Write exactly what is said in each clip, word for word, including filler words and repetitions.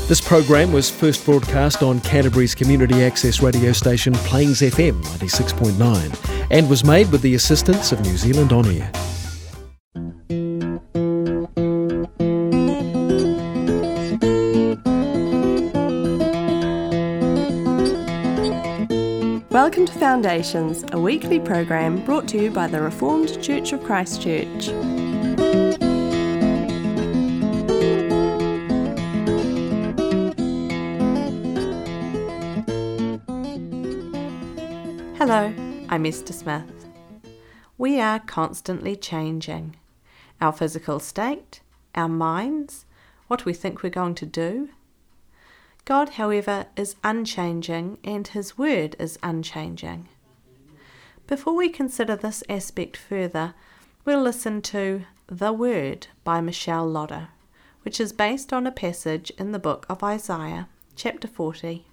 This program was first broadcast on Canterbury's community access radio station Plains F M ninety-six point nine and was made with the assistance of New Zealand On Air. Welcome to Foundations, a weekly program brought to you by the Reformed Church of Christchurch. Hello, I'm Esther Smith. We are constantly changing. Our physical state, our minds, what we think we're going to do. God, however, is unchanging and His Word is unchanging. Before we consider this aspect further, we'll listen to The Word by Michelle Lotter, which is based on a passage in the book of Isaiah, chapter forty.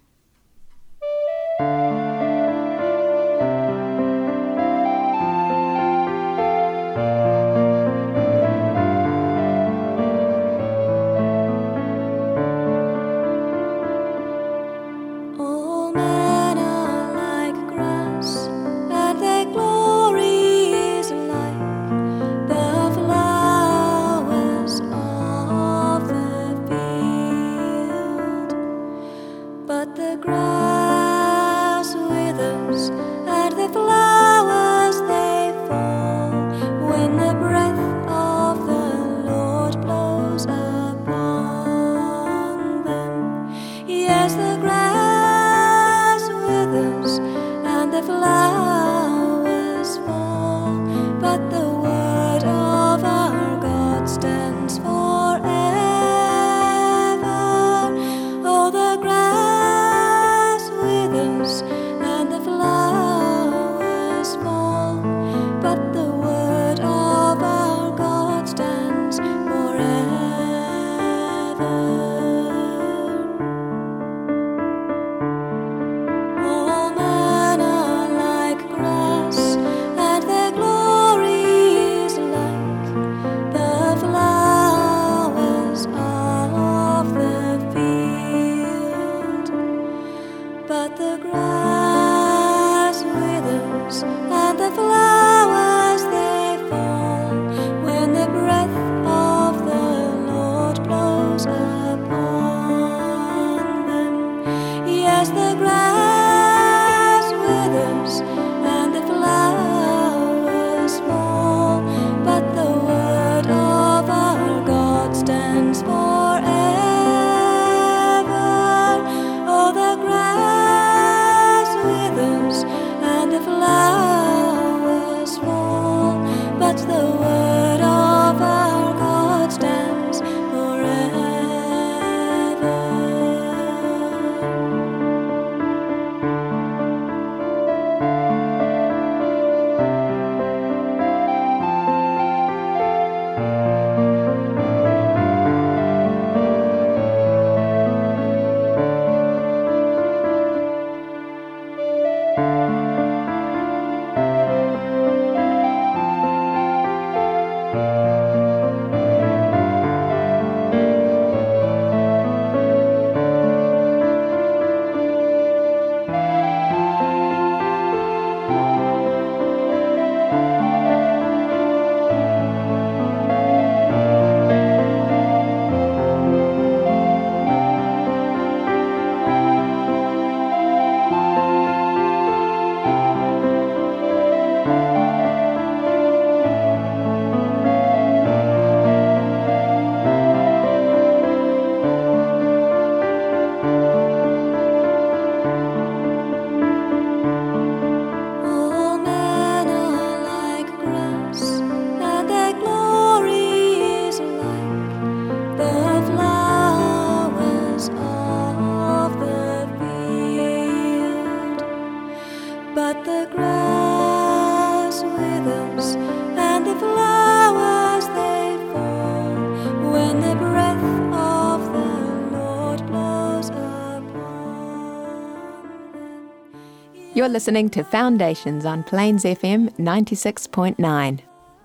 You're listening to Foundations on Plains F M ninety-six point nine.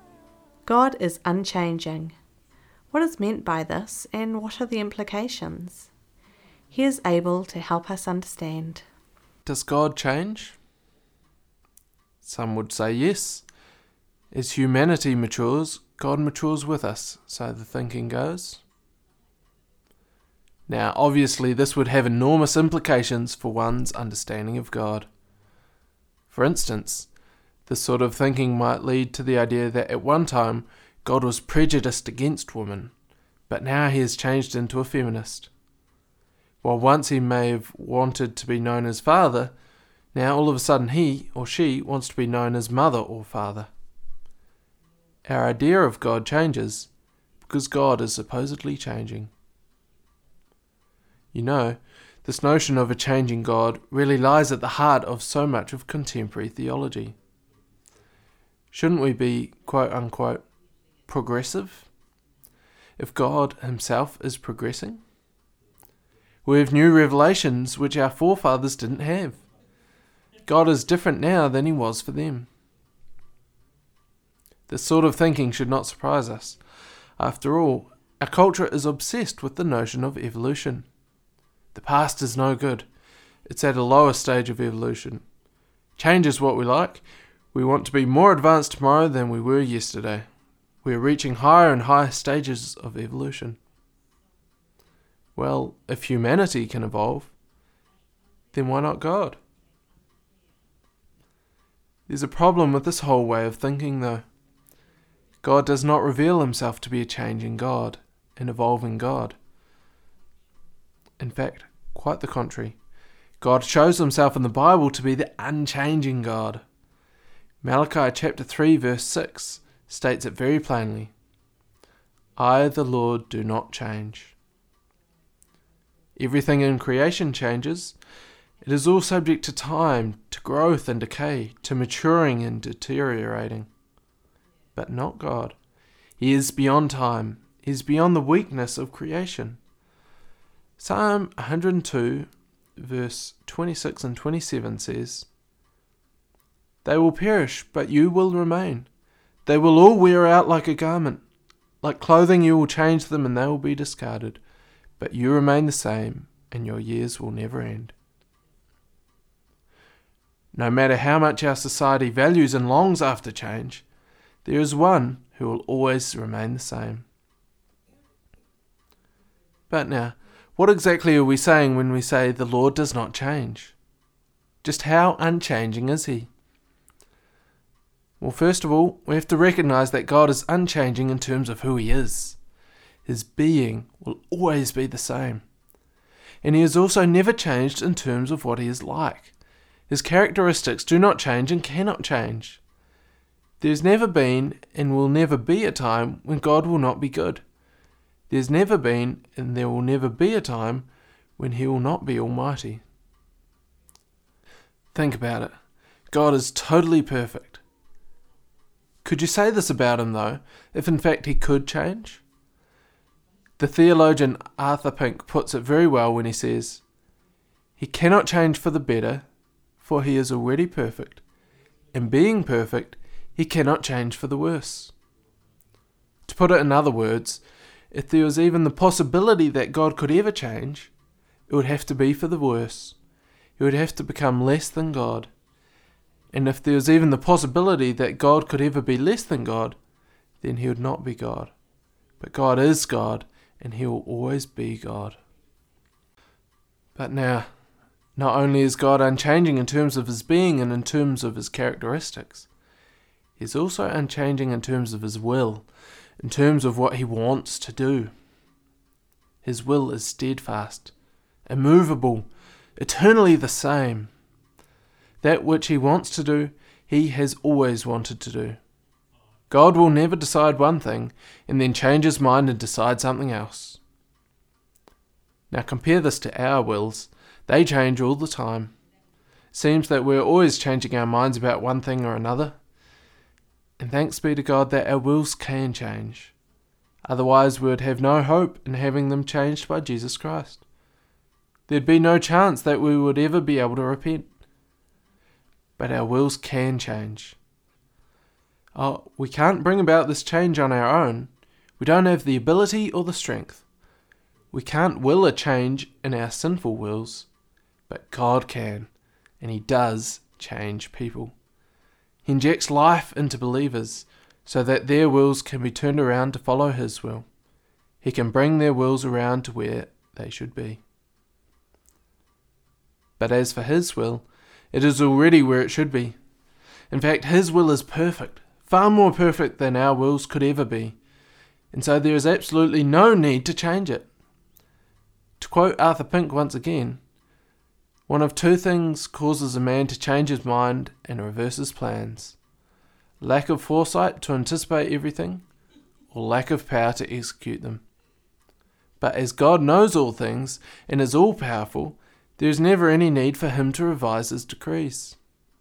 God is unchanging. What is meant by this, and what are the implications? He is able to help us understand. Does God change? Some would say yes. As humanity matures, God matures with us, so the thinking goes. Now, obviously, this would have enormous implications for one's understanding of God. For instance, this sort of thinking might lead to the idea that at one time God was prejudiced against women, but now he has changed into a feminist. While once he may have wanted to be known as father, now all of a sudden he or she wants to be known as mother or father. Our idea of God changes because God is supposedly changing. You know, this notion of a changing God really lies at the heart of so much of contemporary theology. Shouldn't we be, quote unquote, progressive if God himself is progressing? We have new revelations which our forefathers didn't have. God is different now than he was for them. This sort of thinking should not surprise us. After all, our culture is obsessed with the notion of evolution. The past is no good. It's at a lower stage of evolution. Change is what we like. We want to be more advanced tomorrow than we were yesterday. We are reaching higher and higher stages of evolution. Well, if humanity can evolve, then why not God? There's a problem with this whole way of thinking, though. God does not reveal himself to be a changing God, an evolving God. In fact, quite the contrary. God shows himself in the Bible to be the unchanging God. Malachi chapter three verse six states it very plainly. I, the Lord, do not change. Everything in creation changes. It is all subject to time, to growth and decay, to maturing and deteriorating. But not God. He is beyond time. He is beyond the weakness of creation. Psalm one hundred two, verse twenty-six and twenty-seven says, They will perish, but you will remain. They will all wear out like a garment. Like clothing you will change them and they will be discarded. But you remain the same, and your years will never end. No matter how much our society values and longs after change, there is one who will always remain the same. But now, what exactly are we saying when we say the Lord does not change? Just how unchanging is he? Well, first of all, we have to recognize that God is unchanging in terms of who he is. His being will always be the same. And he is also never changed in terms of what he is like. His characteristics do not change and cannot change. There has never been and will never be a time when God will not be good. There has never been and there will never be a time when he will not be almighty. Think about it. God is totally perfect. Could you say this about him, though, if in fact he could change? The theologian Arthur Pink puts it very well when he says, He cannot change for the better, for he is already perfect. And being perfect, he cannot change for the worse. To put it in other words, if there was even the possibility that God could ever change, it would have to be for the worse. He would have to become less than God. And if there was even the possibility that God could ever be less than God, then he would not be God. But God is God, and he will always be God. But now, not only is God unchanging in terms of his being and in terms of his characteristics, he is also unchanging in terms of his will, in terms of what he wants to do. His will is steadfast, immovable, eternally the same. That which he wants to do, he has always wanted to do. God will never decide one thing and then change his mind and decide something else. Now compare this to our wills. They change all the time. It seems that we're always changing our minds about one thing or another. And thanks be to God that our wills can change. Otherwise we would have no hope in having them changed by Jesus Christ. There'd be no chance that we would ever be able to repent. But our wills can change. Oh, we can't bring about this change on our own. We don't have the ability or the strength. We can't will a change in our sinful wills, but God can, and He does change people. He injects life into believers so that their wills can be turned around to follow His will. He can bring their wills around to where they should be. But as for His will, it is already where it should be. In fact, His will is perfect, far more perfect than our wills could ever be, and so there is absolutely no need to change it. To quote Arthur Pink once again, one of two things causes a man to change his mind and reverse his plans: lack of foresight to anticipate everything, or lack of power to execute them. But as God knows all things and is all-powerful, there is never any need for Him to revise His decrees.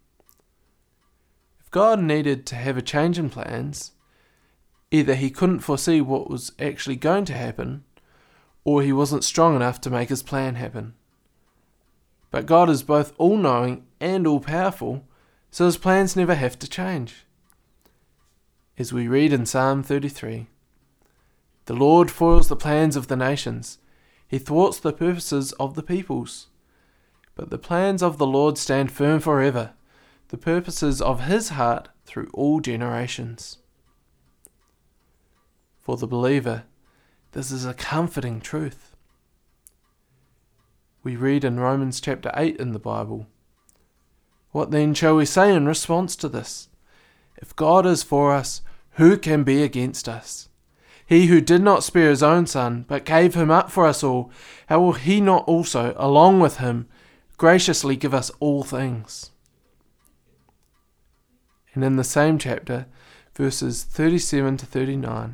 If God needed to have a change in plans, either He couldn't foresee what was actually going to happen, or He wasn't strong enough to make His plan happen. But God is both all-knowing and all-powerful, so His plans never have to change. As we read in Psalm thirty-three, "The Lord foils the plans of the nations. He thwarts the purposes of the peoples. But the plans of the Lord stand firm forever, the purposes of His heart through all generations." For the believer, this is a comforting truth. We read in Romans chapter eight in the Bible, "What then shall we say in response to this? If God is for us, who can be against us? He who did not spare His own Son, but gave Him up for us all, how will He not also, along with Him, graciously give us all things?" And in the same chapter, verses thirty-seven to thirty-nine,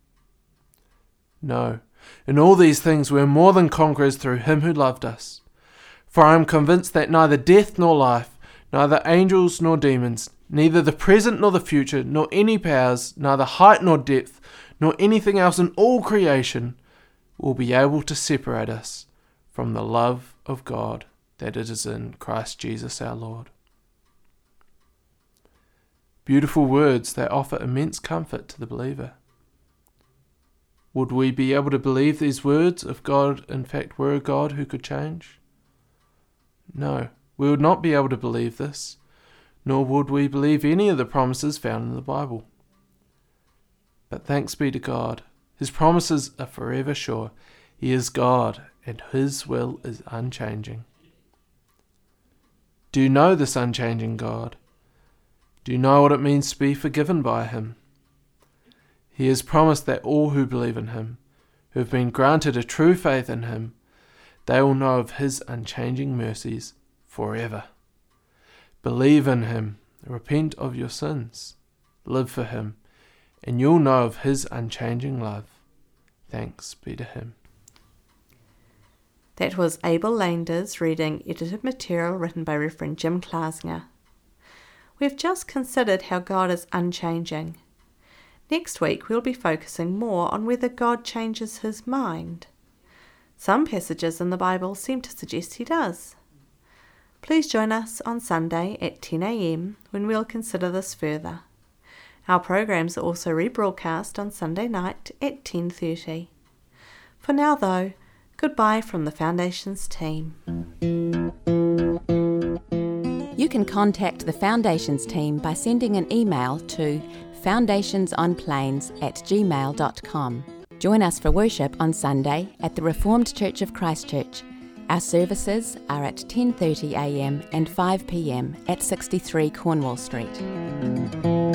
"No, in all these things we are more than conquerors through Him who loved us. For I am convinced that neither death nor life, neither angels nor demons, neither the present nor the future, nor any powers, neither height nor depth, nor anything else in all creation will be able to separate us from the love of God that it is in Christ Jesus our Lord." Beautiful words that offer immense comfort to the believer. Would we be able to believe these words if God in fact were a God who could change? No, we would not be able to believe this, nor would we believe any of the promises found in the Bible. But thanks be to God, His promises are forever sure. He is God, and His will is unchanging. Do you know this unchanging God? Do you know what it means to be forgiven by Him? He has promised that all who believe in Him, who have been granted a true faith in Him, they will know of His unchanging mercies forever. Believe in Him, repent of your sins, live for Him, and you'll know of His unchanging love. Thanks be to Him. That was Abel Landers reading edited material written by Reverend Jim Klausner. We've just considered how God is unchanging. Next week we'll be focusing more on whether God changes His mind. Some passages in the Bible seem to suggest He does. Please join us on Sunday at ten a.m. when we'll consider this further. Our programs are also rebroadcast on Sunday night at ten thirty. For now though, goodbye from the Foundations team. You can contact the Foundations team by sending an email to foundationsonplains at gmail dot com. Join us for worship on Sunday at the Reformed Church of Christchurch. Our services are at ten thirty a.m. and five p.m. at sixty-three Cornwall Street.